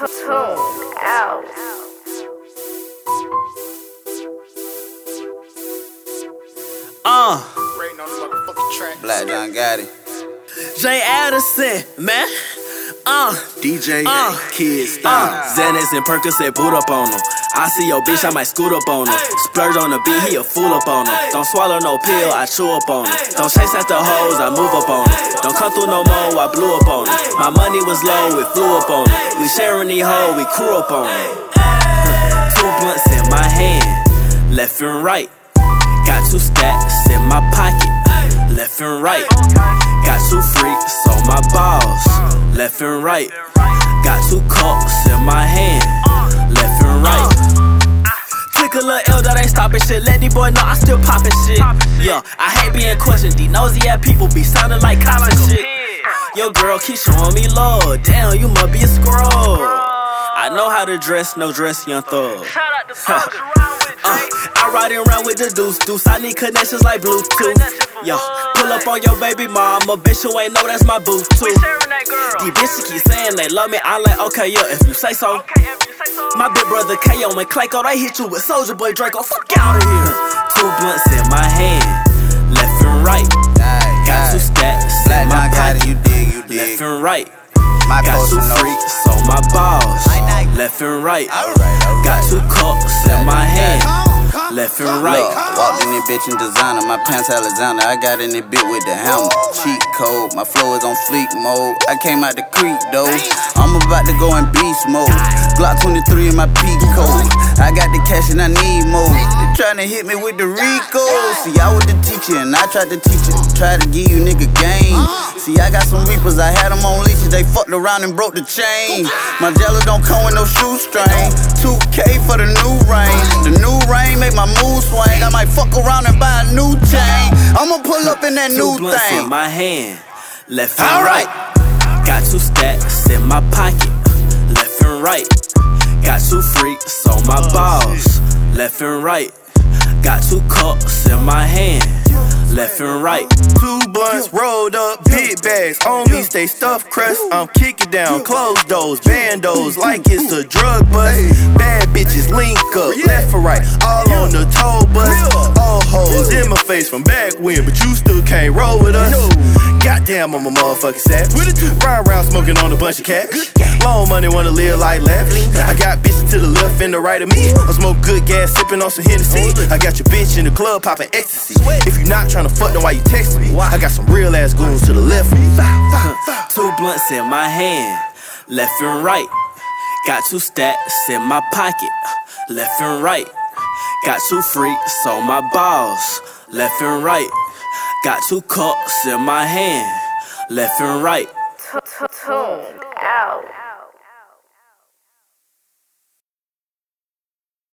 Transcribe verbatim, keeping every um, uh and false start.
Tune out. Uh, Rating on the motherfucking track. Black John Gotti. Jay Addison, man. Uh, D J uh, Kids uh, Style. Xanax and Percocet boot up on him. I see your bitch, I might scoot up on him. Splurge on the beat, he a fool up on him. Don't swallow no pill, I chew up on him. Don't chase after hoes, I move up on him. Don't come through no more, I blew up on him. My money was low, it flew up on him. We sharing these hoes, we crew up on him. Two blunts in my hand, left and right. Got two stacks in my pocket, left and right. Got two freaks on my balls, left and right. Got two cups in my hand, left and right. Took a little L that ain't stopping shit. Let these boys know I still poppin' shit. Yeah, I hate being questioned. These nosy ass people be sounding like cops and shit. Your girl keep showing me love. Damn, you must be a scroll. I know how to dress, no dress, young thug. Uh, I riding around with the deuce deuce. I need connections like Bluetooth. Yo, pull up on your baby mama, bitch, you ain't know that's my boo too. These bitches keep saying they love me. I'm like, okay, yeah, if you say so. My big brother K O and Clayco, they hit you with Soldier Boy Draco. Fuck out of here. Two blunts in my hand, left and right. Got two stacks in my pocket, you dig, you dig. left and right. My Got two post freaks on my balls, left and right. Got two cups in my hand, left and right. Look, walked in this bitch in designer, my pants Alexander. I got in this bit with the hammer. Cheat code, my flow is on fleek mode. I came out the creek though. I'm about to go in beast mode. Glock twenty-three in my peak code. I got the cash and I need more. They tryna hit me with the Rico. See, I was the teacher and I tried to teach it. Tried to give you nigga game. See, I got some reapers, I had them on leashes. They fucked around and broke the chain. My jello don't come with no shoestring. two K for the new rain. The new rain make my mood swing. I might fuck around and buy a new chain. I'ma pull up in that new Two blunts thing. in my hand, left and All right. Got two stacks in my pocket, left and right. Got two freaks on my balls, left and right. Got two cups in my hand, left and right. Two blunts rolled up, big bags on me, stay stuffed crust. I'm kicking down, close doors, bandos like it's a drug bust. Bad bitches link up, left or right, all on the toll bus. All hoes in my face from back when, but you still can't roll with us. Goddamn, I'm a motherfucking savage. Ride around smoking on a bunch of cash. Long money, wanna live like lavish. I got bitches to the left and the right of me. I smoke good gas, sipping on some Hennessy. I got your bitch in the club popping ecstasy. If you not tryna fuck, then why you texting me? I got some real ass goons to the left of me. Two blunts in my hand, left and right. Got two stacks in my pocket, left and right. Got two freaks on my balls, left and right. Got two cups in my hand, left and right. Tune out.